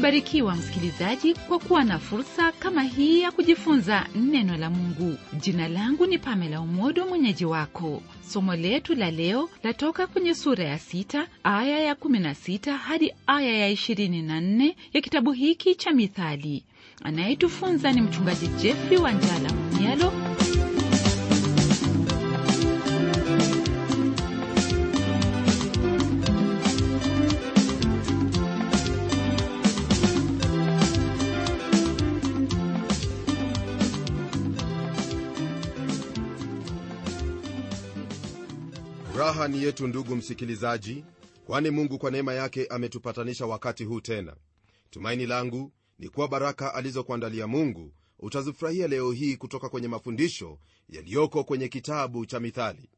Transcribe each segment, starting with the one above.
Umebarikiwa msikilizaji kwa kuwa na fursa kama hii ya kujifunza neno la Mungu. Jina langu ni Pamela Umodo, mwenyeji wako. Somo letu la leo latoka kwenye sura ya 6 aya ya 16 hadi aya ya 24 ya kitabu hiki cha Mithali. Anayetufunza ni mchungaji Jeffrey Wanjala Mnyalo. Raha ni yetu ndugu msikilizaji, kwani Mungu kwa neema yake ametupatanisha wakati huu tena. Tumaini langu ni kuwa baraka alizokuandalia Mungu utazifurahia leo hii kutoka kwenye mafundisho yaliyoko kwenye kitabu cha Mithali.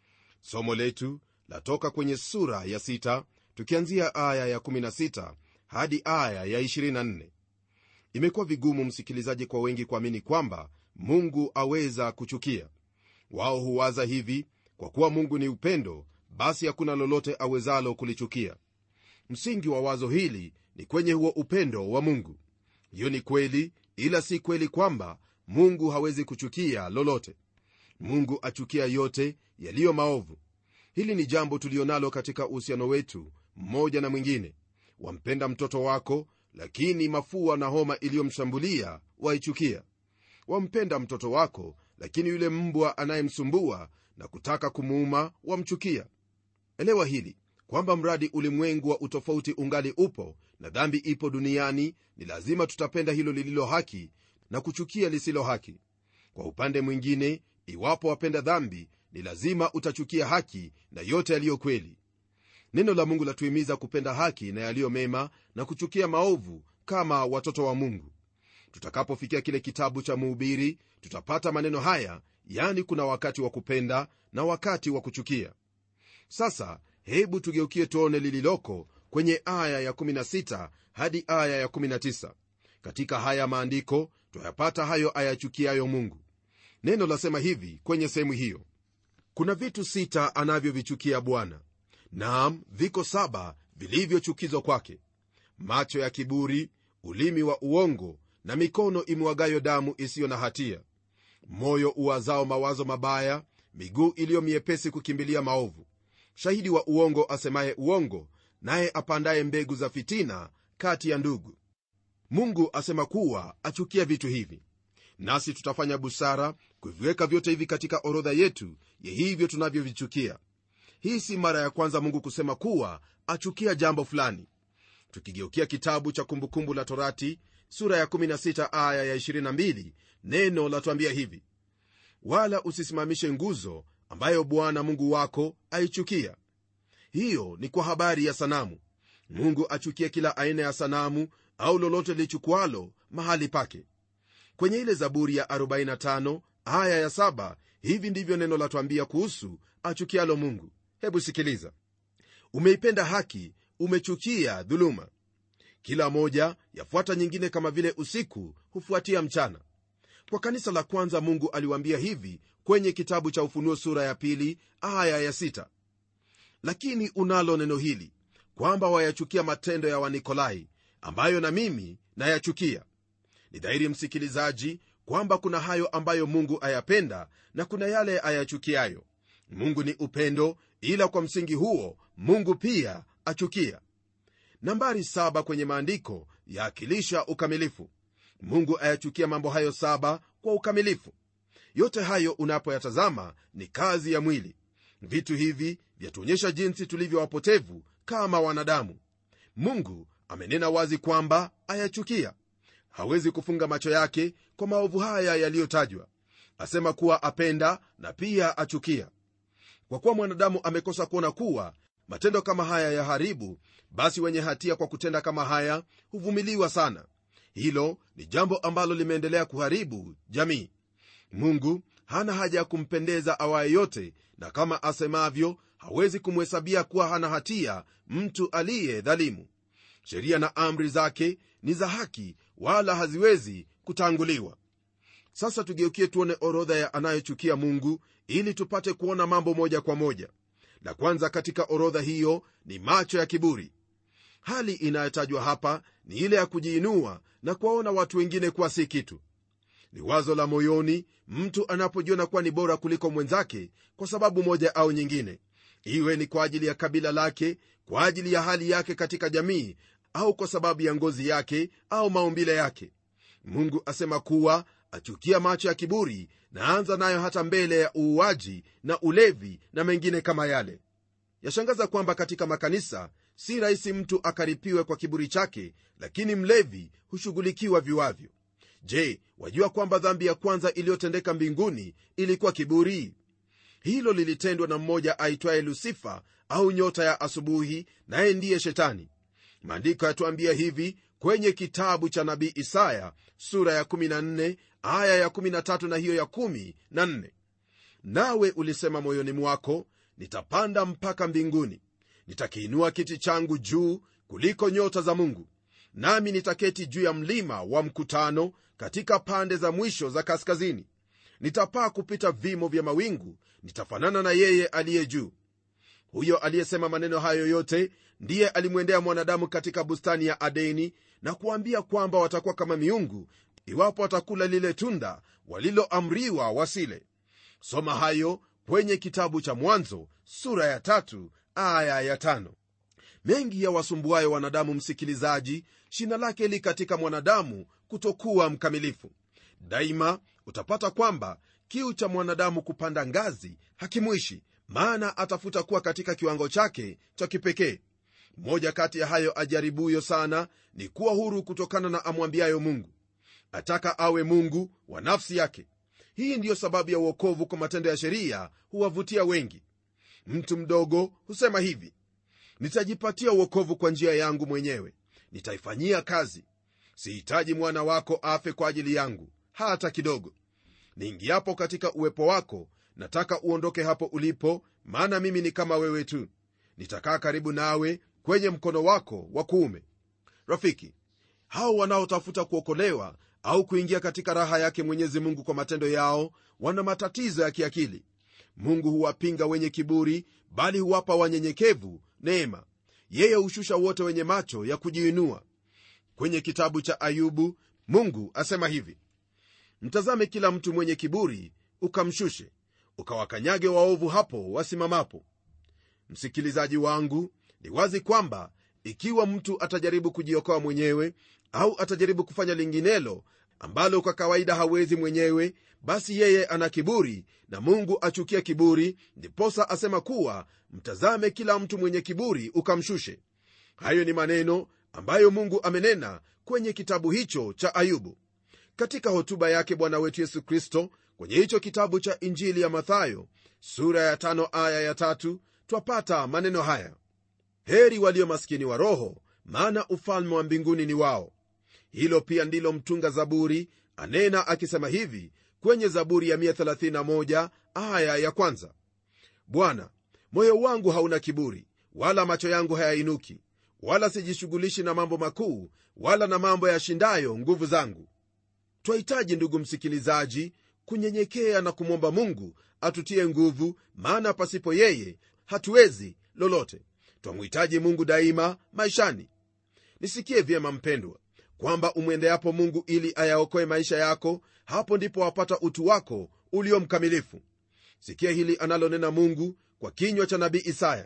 Somo letu latoka kwenye sura ya 6 tukianzia aya ya 16 hadi aya ya 24. Imekuwa vigumu msikilizaji kwa wengi kuamini kwamba Mungu aweza kuchukia. Wao huwaza hivi: kwa kuwa Mungu ni upendo, basi hakuna lolote awezalo kulichukia. Msingi wa wazo hili ni kwenye huo upendo wa Mungu. Hiyo ni kweli, ila si kweli kwamba Mungu hawezi kuchukia lolote. Mungu achukia yote yaliyo maovu. Hili ni jambo tulionalo katika uhusiano wetu mmoja na mwingine. Wampenda mtoto wako, lakini mafua na homa iliyomshambulia waichukia. Wampenda mtoto wako, lakini yule mbwa anayemsumbua na kutaka kumuuma wamchukia. Elewa hili kwamba mradi ulimwengu wa utofauti ungali upo na dhambi ipo duniani, ni lazima tutapenda hilo lililo haki na kuchukia lisilo haki. Kwa upande mwingine, iwapo wapenda dhambi, ni lazima utachukia haki na yote yaliyo kweli. Neno la Mungu latuhimiza kupenda haki na yaliyo mema na kuchukia maovu kama watoto wa Mungu. Tutakapofikia kile kitabu cha Mhubiri, tutapata maneno haya, yani kuna wakati wa kupenda na wakati wa kuchukia. Sasa hebu tugeukie tuone lililoko kwenye aya ya 16 hadi aya ya 19. Katika haya maandiko tuyapata hayo ayachukiayo Mungu. Neno lasema hivi kwenye sehemu hiyo: kuna vitu 6 anavyovichukia Bwana, naam, viko 7 vilivyochukizwa kwake: macho ya kiburi, ulimi wa uongo, na mikono imwagayo damu isiyo na hatia, moyo uwazao mawazo mabaya, miguu iliyo miepesi kukimbilia maovu, shahidi wa uongo asemaye uongo, naye apandaye mbegu za fitina kati ya ndugu. Mungu asema kuwa achukia vitu hivi, nasi tutafanya busara kuviweka vyote hivi katika orodha yetu ya hivyo tunavyovichukia. Hii si mara ya kwanza Mungu kusema kuwa achukia jambo fulani. Tukigeukia kitabu cha Kumbukumbu la Torati sura ya 16 aya ya 22, neno latuambia hivi: wala usisimamishe nguzo ambayo Bwana Mungu wako aichukia. Hiyo ni kwa habari ya sanamu. Mungu achukia kila aina ya sanamu au lolote lichukualo mahali pake. Kwenye ile Zaburi ya 45 aya ya 7, hivi ndivyo neno latuambia kuhusu achukialo Mungu. Hebu sikiliza: umeipenda haki, umechukia dhuluma. Kila moja yafuata nyingine, kama vile usiku hufuatia mchana. Kwa kanisa la kwanza Mungu aliwaambia hivi kwenye kitabu cha Ufunuo sura ya 2 aya ya 6: lakini unalo neno hili, kwamba wayachukia matendo ya Wanikolai, ambayo na mimi nayachukia. Ni dhahiri msikilizaji kwamba kuna hayo ambayo Mungu ayapenda na kuna yale ayachukiayo. Mungu ni upendo, ila kwa msingi huo Mungu pia achukia. Nambari 7 kwenye maandiko yaakilisha ukamilifu. Mungu ayachukia mambo hayo 7 kwa ukamilifu. Yote hayo unapoyatazama ni kazi ya mwili. Vitu hivi vyatuonyesha jinsi tulivyo wapotevu kama wanadamu. Mungu amenena wazi kwamba ayachukia. Hawezi kufunga macho yake kwa maovu haya yaliyotajwa. Asema kuwa apenda na pia achukia. Kwa kuwa mwanadamu amekosa kuona kuwa matendo kama haya yaharibu, basi wenye hatia kwa kutenda kama haya huvumiliwa sana. Hilo ni jambo ambalo limeendelea kuharibu jamii. Mungu hana haja ya kumpendeza awaye yote, na kama asemavyo, hawezi kumhesabia kuwa hana hatia mtu aliye dhalimu. Sheria na amri zake ni za haki, wala haziwezi kutanguliwa. Sasa tugeukie tuone orodha ya anayochukia Mungu ili tupate kuona mambo moja kwa moja. La kwanza katika orodha hiyo ni macho ya kiburi. Hali inayotajwa hapa ni ile ya kujiinua na kuwaona watu wengine kuwa si kitu. Ni wazo la moyoni mtu anapojiona kuwa ni bora kuliko mwenzake kwa sababu moja au nyingine, iwe ni kwa ajili ya kabila lake, kwa ajili ya hali yake katika jamii, au kwa sababu ya ngozi yake au maumbile yake. Mungu asema kuwa achukia macho ya kiburi, na anza nayo hata mbele ya uuaji na ulevi na mengine kama yale. Yashangaza kwamba katika makanisa si rahisi mtu akaripiwe kwa kiburi chake, lakini mlevi hushughulikiwa viwavyo. Je, wajua kwamba dhambi ya kwanza iliyotendeka mbinguni ilikuwa kiburi? Hilo lilitendwa na mmoja aitwaye Lusifa au nyota ya asubuhi, naye ndiye Shetani. Maandiko yatuambia hivi kwenye kitabu cha nabii Isaya sura ya 14 aya ya 13 na hiyo ya 14: nawe ulisema moyoni mwako, nitapanda mpaka mbinguni, nitakiinua kiti changu juu kuliko nyota za Mungu, nami nitaketi juu ya mlima wa mkutano katika pande za mwisho za kaskazini. Nitapaa kupita vimo vya mawingu, nitafanana na yeye aliye juu. Huyo aliyesema maneno hayo yote ndiye alimwendea mwanadamu katika bustani ya Adeni na kuambia kwamba watakuwa kama miungu iwapo watakula lile tunda waliloamriwa wasile. Soma hayo kwenye kitabu cha Mwanzo sura ya 3 aya ya 5. Mengi ya wasumbuayo wanadamu, msikilizaji, shina lake li katika mwanadamu kutokuwa mkamilifu. Daima utapata kwamba kiu cha mwanadamu kupanda ngazi hakimwishi, maana atafuta kuwa katika kiwango chake cha kipekee. Moja kati ya hayo ajaribuyo sana ni kuwa huru kutokana na amwambiayo Mungu. Ataka awe Mungu wa nafsi yake. Hii ndiyo sababu ya uokovu kwa matendo ya sheria huwavutia wengi. Mtu mdogo husema hivi: nitajipatia uokovu kwa njia yangu mwenyewe, nitaifanyia kazi. Sihitaji mwana wako afe kwa ajili yangu hata kidogo. Niingiapo katika uwepo wako, nataka uondoke hapo ulipo, maana mimi ni kama wewe tu. Nitakaa karibu nawe kwenye mkono wako wa kuume. Rafiki, hao wanaotafuta kuokolewa au kuingia katika raha yake Mwenyezi Mungu kwa matendo yao wana matatizo ya kiakili. Mungu huwapinga wenye kiburi, bali huwapa wanyenyekevu neema. Yeye hushusha wote wenye macho ya kujiinua. Kwenye kitabu cha Ayubu, Mungu asema hivi: mtazame kila mtu mwenye kiburi, ukamshushe, ukawakanyage waovu hapo wasimamapo. Msikilizaji wangu, ni wazi kwamba ikiwa mtu atajaribu kujiokoa mwenyewe au atajaribu kufanya linginelo ambalo kwa kawaida hawezi mwenyewe, basi yeye ana kiburi na Mungu achukia kiburi. Ndiposa asema kuwa mtazame kila mtu mwenye kiburi ukamshushe. Hayo ni maneno ambayo Mungu amenena kwenye kitabu hicho cha Ayubu. Katika hotuba yake Bwana wetu Yesu Kristo kwenye hicho kitabu cha Injili ya Mathayo sura ya 5 aya ya 3 twapata maneno haya: heri walio maskini wa roho, maana ufalme wa mbinguni ni wao. Hilo pia ndilo mtunga Zaburi anena akisema hivi kwenye Zaburi ya 131 aya ya 1: Bwana, moyo wangu hauna kiburi, wala macho yangu hayainuki, wala sijishughulishi na mambo makuu, wala na mambo yashindayo nguvu zangu. Twahitaji, ndugu msikilizaji, kunyenyekea na kumwomba Mungu atutie nguvu, maana pasipo yeye hatuwezi lolote. Twamhitaji Mungu daima maishani. Nisikie vyema mpendwa, kwamba umwendeapo Mungu ili ayaokoe maisha yako, hapo ndipo wapata utu wako ulio mkamilifu. Sikia hili analonena Mungu kwa kinywa cha nabii Isaya: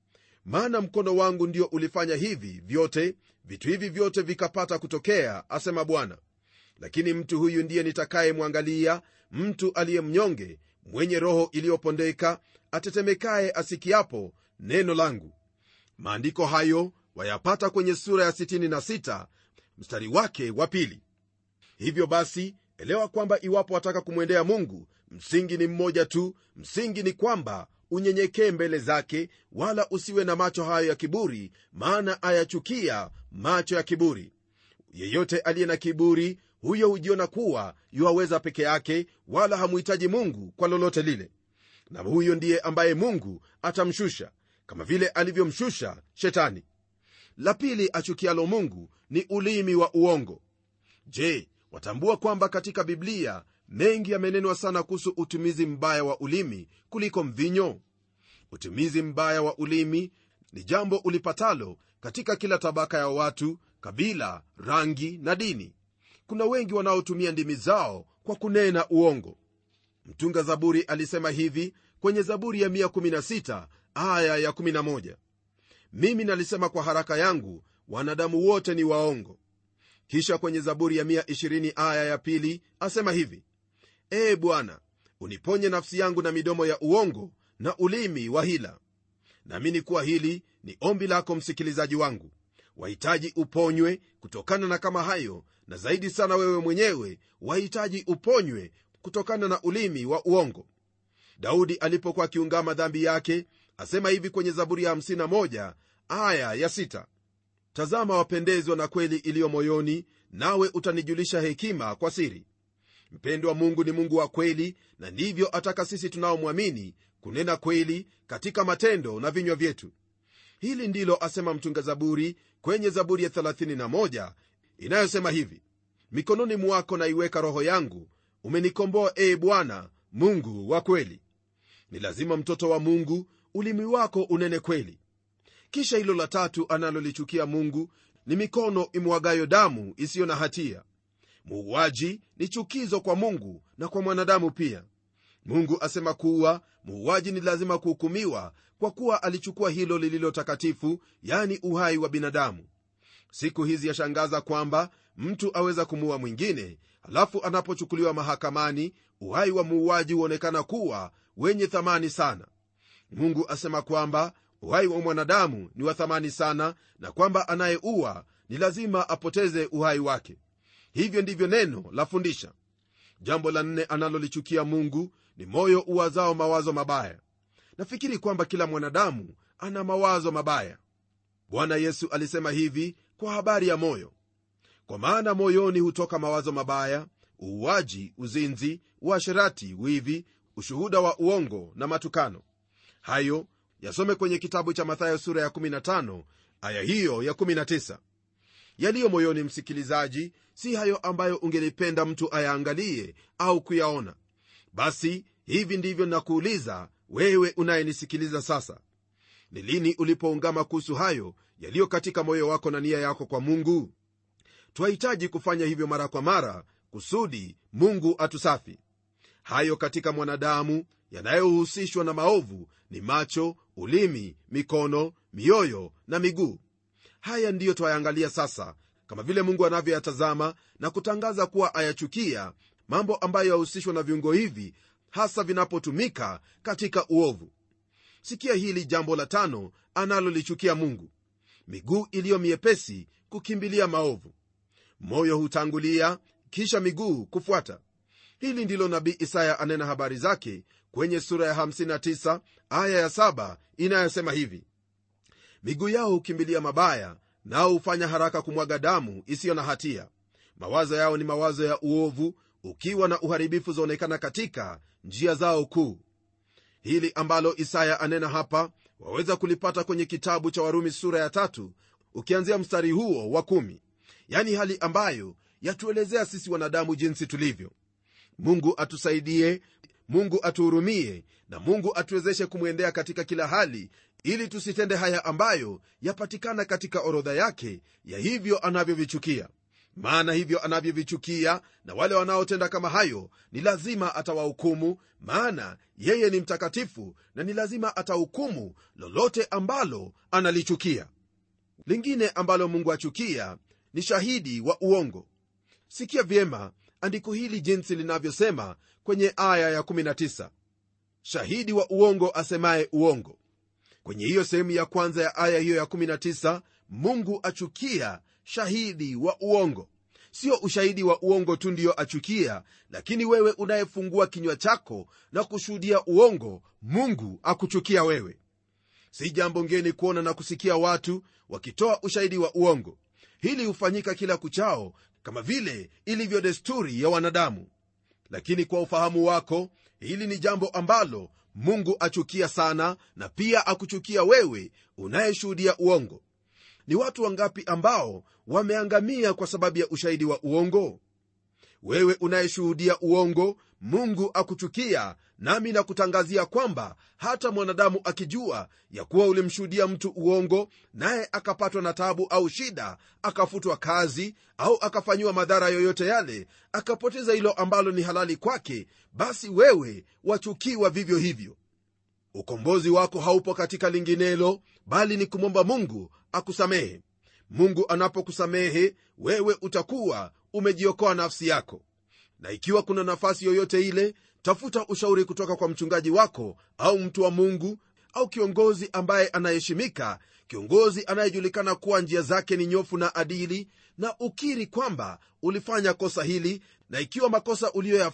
maana mkono wangu ndio ulifanya hivi vyote, vitu hivi vyote vikapata kutokea, asema Bwana. Lakini mtu huyu ndiye nitakayemwangalia, mtu aliye mnyonge, mwenye roho iliyopondeka, atetemekaye asikiapo neno langu. Maandiko hayo wayapata kwenye sura ya 66 mstari wake wa 2. Hivyo basi, elewa kwamba iwapo wataka kumwendea Mungu, msingi ni mmoja tu. Msingi ni kwamba unyenyekee mbele zake, wala usiwe na macho hayo ya kiburi, maana ayachukia macho ya kiburi. Yeyote aliye na kiburi, huyo hujiona kuwa yuwaweza peke yake, wala hamuhitaji Mungu kwa lolote lile. Na huyo ndiye ambaye Mungu atamshusha, kama vile alivyomshusha Shetani. La pili achukialo Mungu ni ulimi wa uongo. Je, watambua kwamba katika Biblia mengi yamenenwa sana kuhusu utumizi mbaya wa ulimi kuliko mvinyo? Utumizi mbaya wa ulimi ni jambo ulipatalo katika kila tabaka ya watu, kabila, rangi na dini. Kuna wengi wanaotumia ndimi zao kwa kunena uongo. Mtunga Zaburi alisema hivi kwenye Zaburi ya 116 aya ya 11: mimi nalisema kwa haraka yangu, wanadamu wote ni waongo. Kisha kwenye Zaburi ya 120 aya ya 2 asema hivi: Ee Bwana, uniponye nafsi yangu na midomo ya uongo na ulimi wa hila. Naamini kuwa hili ni ombi lako msikilizaji wangu. Wahitaji uponywe kutokana na kama hayo, na zaidi sana wewe mwenyewe wahitaji uponywe kutokana na ulimi wa uongo. Daudi alipokuwa akiungama dhambi yake asema hivi kwenye Zaburi ya 51 aya ya 6: tazama, wapendezwa na kweli iliyo moyoni, nawe utanijulisha hekima kwa siri. Mpendwa, Mungu ni Mungu wa kweli, na ndivyo ataka sisi tunaomwamini kunena kweli katika matendo na vinywa vyetu. Hili ndilo asema mtunga Zaburi kwenye Zaburi ya 31 inayosema hivi: mikononi mwako naiweka roho yangu, umenikomboa ee Bwana Mungu wa kweli. Ni lazima mtoto wa Mungu ulimi wako unene kweli. Kisha hilo la tatu analolichukia Mungu ni mikono imwagayo damu isiyo na hatia. Muuaji ni chukizo kwa Mungu na kwa mwanadamu pia. Mungu asema kuwa muuaji ni lazima kuhukumiwa kwa kuwa alichukua hilo lililo takatifu, yani uhai wa binadamu. Siku hizi yashangaza kwamba mtu aweza kumuua mwingine, halafu anapochukuliwa mahakamani uhai wa muuaji huonekana kuwa wenye thamani sana. Mungu asema kwamba uhai wa mwanadamu ni wa thamani sana, na kwamba anayeua ni lazima apoteze uhai wake. Hivyo ndivyo neno lafundisha. Jambo la 4 analolichukia Mungu ni moyo uwazao mawazo mabaya. Nafikiri kwamba kila mwanadamu ana mawazo mabaya. Bwana Yesu alisema hivi kwa habari ya moyo: kwa maana moyoni hutoka mawazo mabaya, uuaji, uzinzi, uasherati, wivi, ushuhuda wa uongo na matukano. Hayo yasome kwenye kitabu cha Mathayo sura ya 15 aya hiyo ya 19. Yaliyo moyoni, msikilizaji, si hayo ambayo ungelipenda mtu ayaangalie au kuyaona. Basi hivi ndivyo nakuuliza wewe unayenisikiliza sasa: ni lini ulipoungama kuhusu hayo yaliyo katika moyo wako na nia yako kwa Mungu? Twahitaji kufanya hivyo mara kwa mara kusudi Mungu atusafi. Hayo katika mwanadamu yanayohusishwa na maovu ni macho, ulimi, mikono, mioyo na miguu. Haya ndiyo twayaangalia sasa, kama vile Mungu anavyoyatazama na kutangaza kuwa ayachukia mambo ambayo yahusishwa na viungo hivi, hasa vinapotumika katika uovu. Sikia hili jambo la 5 analolichukia Mungu: miguu iliyo miepesi kukimbilia maovu. Moyo hutangulia, kisha miguu kufuata. Hili ndilo nabii Isaya anena habari zake kwenye sura ya 59 aya ya 7 inayosema hivi: miguu yao hukimbilia mabaya, nao hufanya haraka kumwaga damu isiyo na hatia. Mawazo yao ni mawazo ya uovu, ukiwa na uharibifu zaonekana katika njia zao kuu. Hili ambalo Isaya anena hapa waweza kulipata kwenye kitabu cha Warumi sura ya 3 ukianzia mstari huo wa 10, yani hali ambayo yatuelezea sisi wanadamu jinsi tulivyo. Mungu atusaidie, Mungu atuhurumie, na Mungu atuwezeshe kumwendea katika kila hali, ili tusitende haya ambayo yapatikana katika orodha yake ya hivyo anavyovichukia. Maana hivyo anavyovichukia na wale wanaotenda kama hayo ni lazima atawahukumu, maana yeye ni mtakatifu na ni lazima atahukumu lolote ambalo analichukia. Lingine ambalo Mungu achukia ni shahidi wa uongo. Sikia vyema andiko hili jinsi linavyosema kwenye aya ya 19: shahidi wa uongo asemaye uongo. Kwenye hiyo sehemu ya kwanza ya aya hiyo ya 19, Mungu achukia shahidi wa uongo. Sio ushahidi wa uongo tu ndio achukia, lakini wewe unayefungua kinywa chako na kushuhudia uongo, Mungu akuchukia wewe. Si jambo ngeni kuona na kusikia watu wakitoa ushahidi wa uongo. Hili hufanyika kila kuchao kama vile ilivyo desturi ya wanadamu. Lakini kwa ufahamu wako, hili ni jambo ambalo Mungu achukia sana, na pia akuchukia wewe unayeshuhudia uongo. Ni watu wangapi ambao wameangamia kwa sababu ya ushahidi wa uongo? Wewe unayeshuhudia uongo, Mungu akuchukia, nami nakutangazia kwamba hata mwanadamu akijua ya kuwa ulimshuhudia mtu uongo, naye akapatwa na taabu au shida, akafutwa kazi au akafanyiwa madhara yoyote yale, akapoteza hilo ambalo ni halali kwake, basi wewe wachukiwa vivyo hivyo. Ukombozi wako haupo katika linginelo, bali ni kumwomba Mungu akusamehe. Mungu anapokusamehe, wewe utakuwa umejiokoa nafsi yako. Na ikiwa kuna nafasi yoyote ile, tafuta ushauri kutoka kwa mchungaji wako au mtu wa Mungu au kiongozi ambaye anaheshimika, kiongozi anayejulikana kuwa njia zake ni nyofu na adili, na ukiri kwamba ulifanya kosa hili, na ikiwa makosa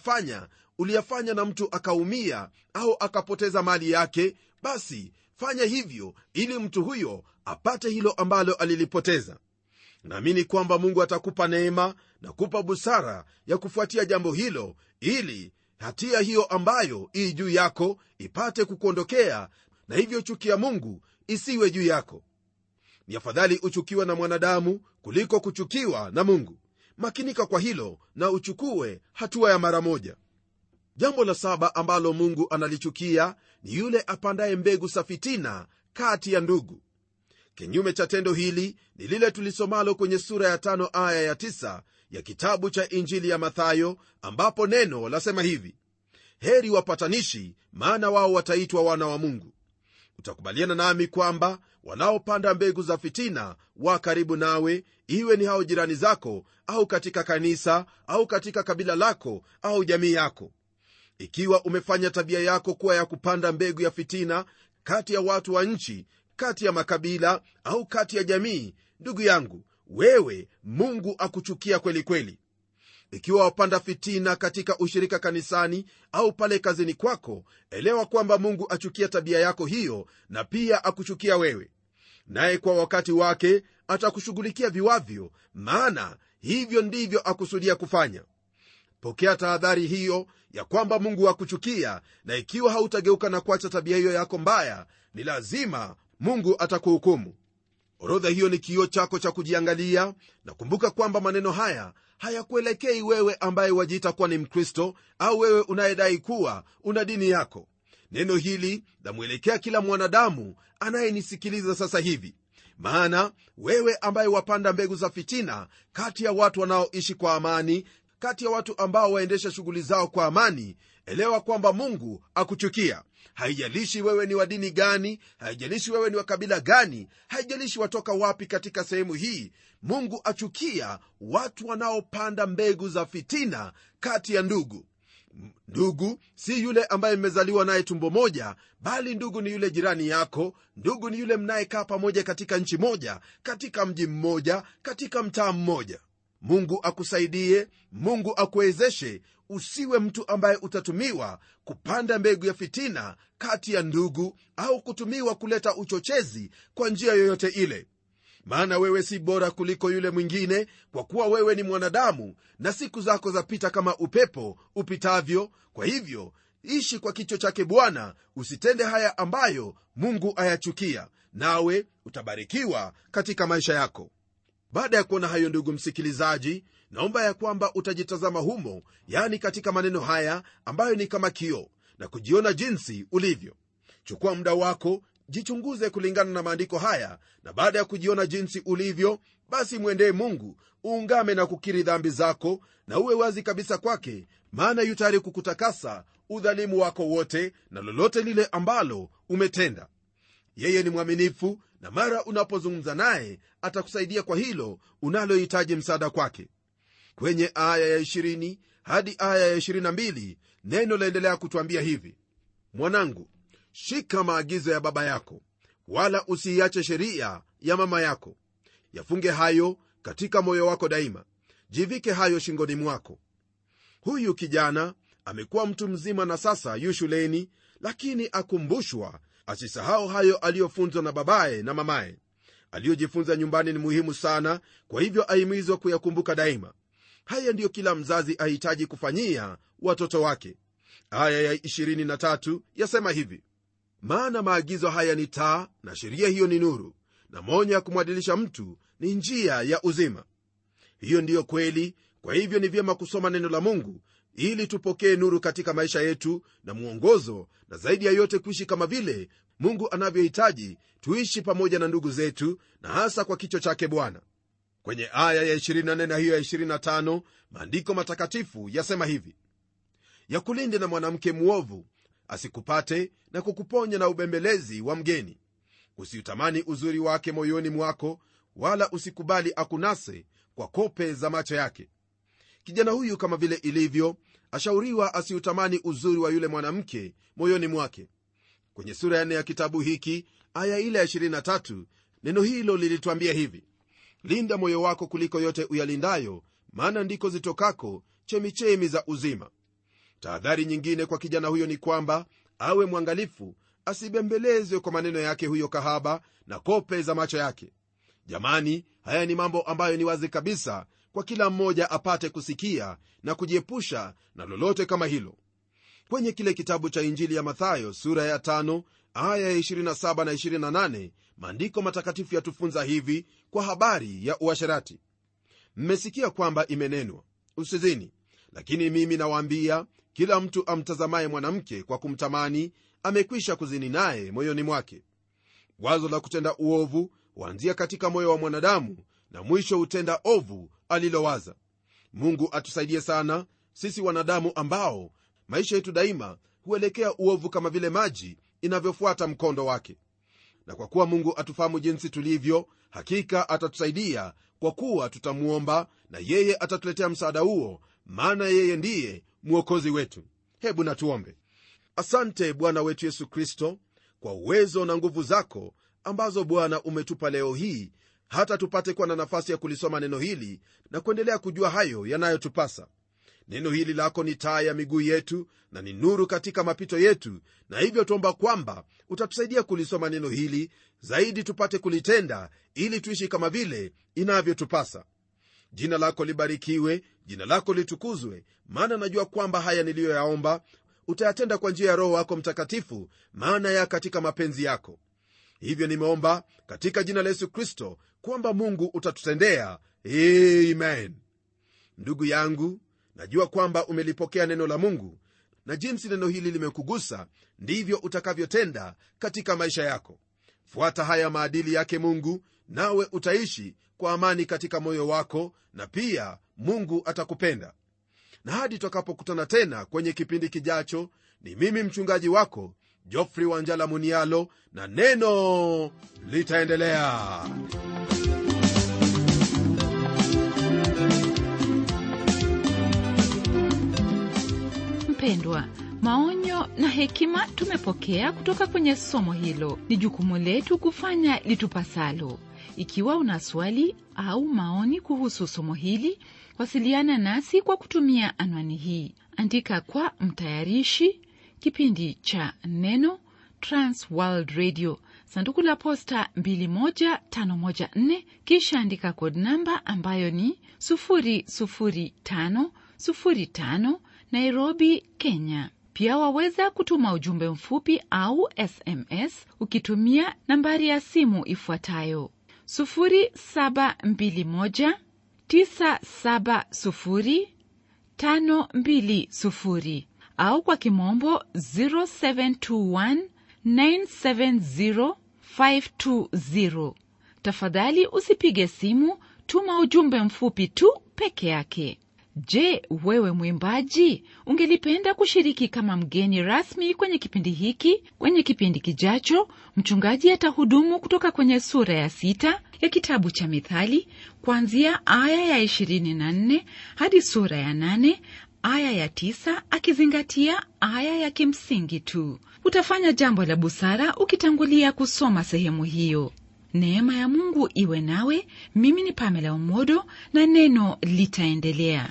uliyafanya na mtu akaumia au akapoteza mali yake, basi fanya hivyo ili mtu huyo apate hilo ambalo alilipoteza. Naamini kwamba Mungu atakupa neema na kupa busara ya kufuatia jambo hilo, ili hatia hiyo ambayo ii juu yako ipate kukuondokea, na hivyo chuki ya Mungu isiwe juu yako. Ni afadhali uchukiwe na mwanadamu kuliko kuchukiwa na Mungu. Makinika kwa hilo na uchukue hatua ya mara moja. Jambo la 7 ambalo Mungu analichukia ni yule apandaye mbegu za fitina kati ya ndugu. Kinyume cha tendo hili ni lile tulisomalo kwenye sura ya 5 aya ya 9 ya kitabu cha Injili ya Mathayo, ambapo neno lasema hivi: heri wapatanishi, maana wao wataitwa wana wa Mungu. Utakubaliana nami kwamba wanaopanda mbegu za fitina wa karibu nawe, iwe ni hao jirani zako au katika kanisa au katika kabila lako au jamii yako. Ikiwa umefanya tabia yako kuwa ya kupanda mbegu ya fitina kati ya watu wa nchi, kati ya makabila au kati ya jamii, ndugu yangu, wewe Mungu akuchukia kweli kweli. Ikiwa wapanda fitina katika ushirika kanisani au pale kazini kwako, elewa kwamba Mungu achukia tabia yako hiyo, na pia akuchukia wewe. Naye kwa wakati wake atakushughulikia viwavyo, maana hivyo ndivyo akusudia kufanya. Pokea tahadhari hiyo ya kwamba Mungu akuchukia, na ikiwa hautageuka na kuacha tabia hiyo yako mbaya, ni lazima Mungu atakuhukumu. Orodha hiyo ni kioo chako cha kujiangalia, na kumbuka kwamba maneno haya hayakuelekei wewe ambaye wajiita kuwa ni Mkristo au wewe unayedai kuwa una dini yako. Neno hili lamwelekea kila mwanadamu anayenisikiliza sasa hivi, maana wewe ambaye wapanda mbegu za fitina kati ya watu wanaoishi kwa amani, kati ya watu ambao waendesha shughuli zao kwa amani, elewa kwamba Mungu akuchukia. Haijalishi wewe ni wa dini gani, haijalishi wewe ni wa kabila gani, haijalishi watoka wapi katika sehemu hii, Mungu achukia watu wanaopanda mbegu za fitina kati ya ndugu. Ndugu si yule ambaye mmezaliwa naye tumbo moja, bali ndugu ni yule jirani yako. Ndugu ni yule mnayekaa pamoja katika nchi moja, katika mji mmoja, katika mtaa mmoja. Mungu akusaidie, Mungu akuwezeshe usiwe mtu ambaye utatumiwa kupanda mbegu ya fitina kati ya ndugu, au kutumiwa kuleta uchochezi kwa njia yoyote ile. Maana wewe si bora kuliko yule mwingine, kwa kuwa wewe ni mwanadamu na siku zako zapita kama upepo upitavyo. Kwa hivyo ishi kwa kicho chake Bwana, usitende haya ambayo Mungu ayachukia, nawe utabarikiwa katika maisha yako. Baada ya kuona hayo, ndugu msikilizaji, naomba ya kwamba utajitazama humo, yani katika maneno haya ambayo ni kama kioo, na kujiona jinsi ulivyo. Chukua muda wako, jichunguze kulingana na maandiko haya, na baada ya kujiona jinsi ulivyo, basi mwendee Mungu, uungame na kukiri dhambi zako, na uwe wazi kabisa kwake, maana yu tayari kukutakasa udhalimu wako wote na lolote lile ambalo umetenda. Yeye ni mwaminifu, na mara unapozungumza naye atakusaidia kwa hilo unalohitaji msaada kwake. Kwenye aya ya 20 hadi aya ya 22 neno laendelea kutuambia hivi: mwanangu, shika maagizo ya baba yako, wala usiiache sheria ya mama yako. Yafunge hayo katika moyo wako daima, jivike hayo shingoni mwako. Huyu kijana amekuwa mtu mzima na sasa yu shuleni, lakini akumbushwa asisahau hayo aliyofunzwa na babaye na mamaye. Aliyojifunza nyumbani ni muhimu sana, kwa hivyo ahimizwa kuyakumbuka daima. Haya ndiyo kila mzazi ahitaji kufanyia watoto wake. Aya ya 23 yasema hivi: maana maagizo haya ni taa, na sheria hiyo ni nuru, na maonyo ya kumwadilisha mtu ni njia ya uzima. Hiyo ndiyo kweli. Kwa hivyo ni vyema kusoma neno la Mungu ili tupokee nuru katika maisha yetu na mwongozo, na zaidi ya yote kuishi kama vile Mungu anavyohitaji tuishi pamoja na ndugu zetu, na hasa kwa kicho chake Bwana. Kwenye aya ya 24 na hiyo ya 25, maandiko matakatifu yasema hivi: yakulinde na mwanamke muovu asikupate na kukuponya na ubembelezi wa mgeni. Usiutamani uzuri wake moyoni mwako, wala usikubali akunase kwa kope za macho yake. Kijana huyu kama vile ilivyo, ashauriwa asiutamani uzuri wa yule mwanamke moyoni mwake. Kwenye sura ya 4 ya kitabu hiki, aya ile ya 23, neno hilo lilituambia hivi: linda moyo wako kuliko yote uyalindayo, maana ndiko zitokako chemichemi za uzima. Tahadhari nyingine kwa kijana huyo ni kwamba awe mwangalifu asibembelezwe kwa maneno yake huyo kahaba na kope za macho yake. Jamani, haya ni mambo ambayo ni wazi kabisa kwa kila mmoja apate kusikia na kujiepusha na lolote kama hilo. Kwenye kile kitabu cha Injili ya Mathayo sura ya 5 aya ya 27 na 28, maandiko matakatifu yatufunza hivi kwa habari ya uasherati: mmesikia kwamba imenenwa, usizini, lakini mimi nawaambia, kila mtu amtazamaye mwanamke kwa kumtamani amekwisha kuzini naye moyoni mwake. Wazo la kutenda uovu huanzia katika moyo wa mwanadamu, na mwisho hutenda ovu alilowaza. Mungu atusaidie sana sisi wanadamu ambao maisha yetu daima huelekea uovu kama vile maji inavyofuata mkondo wake. Na kwa kuwa Mungu atufahamu jinsi tulivyo, hakika atatusaidia, kwa kuwa tutamuomba na yeye atatuletea msaada huo, maana yeye ndiye mwokozi wetu. Hebu na tuombe. Asante Bwana wetu Yesu Kristo kwa uwezo na nguvu zako ambazo Bwana umetupa leo hii, hata tupate kuwa na nafasi ya kulisoma neno hili na kuendelea kujua hayo yanayotupasa. Neno hili lako ni taa ya miguu yetu na ni nuru katika mapito yetu, na hivyo tuomba kwamba utatusaidia kulisoma neno hili zaidi, tupate kulitenda ili tuishi kama vile inavyotupasa. Jina lako libarikiwe, jina lako litukuzwe, maana najua kwamba haya niliyoyaomba utayatenda kwa njia ya Roho wako Mtakatifu, maana ya katika mapenzi yako. Hivyo nimeomba katika jina la Yesu Kristo kwamba Mungu utatutendea. Amen. Ndugu yangu, najua kwamba umelipokea neno la Mungu, na jinsi neno hili limekugusa ndivyo utakavyotenda katika maisha yako. Fuata haya maadili yake Mungu, nawe utaishi kwa amani katika moyo wako, na pia Mungu atakupenda. Na hadi tutakapokutana tena kwenye kipindi kijacho, ni mimi mchungaji wako Geoffrey Wanjala Munialo, na neno litaendelea. Mpendwa, maonyo na hekima tumepokea kutoka kwenye somo hilo. Ni jukumu letu kufanya litupasalo. Ikiwa una swali au maoni kuhusu somo hili, wasiliana nasi kwa kutumia anwani hii. Andika kwa mtayarishi kipindi cha Neno, Trans World Radio, sanduku la posta 21514, kisha andika code namba ambayo ni 00505, Nairobi, Kenya. Pia waweza kutuma ujumbe mfupi au SMS ukitumia nambari ya simu ifuatayo 0721970520 au kwa kimombo 0721970520. Tafadhali usipige simu, tuma ujumbe mfupi tu peke yake. Je, wewe mwimbaji, ungelipenda kushiriki kama mgeni rasmi kwenye kipindi hiki? Kwenye kipindi kijacho, mchungaji atahudumu kutoka kwenye sura ya 6 ya kitabu cha Mithali, kuanzia aya ya 24 hadi sura ya 8 aya ya 9, akizingatia aya ya kimsingi tu. Utafanya jambo la busara ukitangulia kusoma sehemu hiyo. Neema ya Mungu iwe nawe. Mimi ni Pamela Omodo, na neno litaendelea.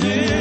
milele.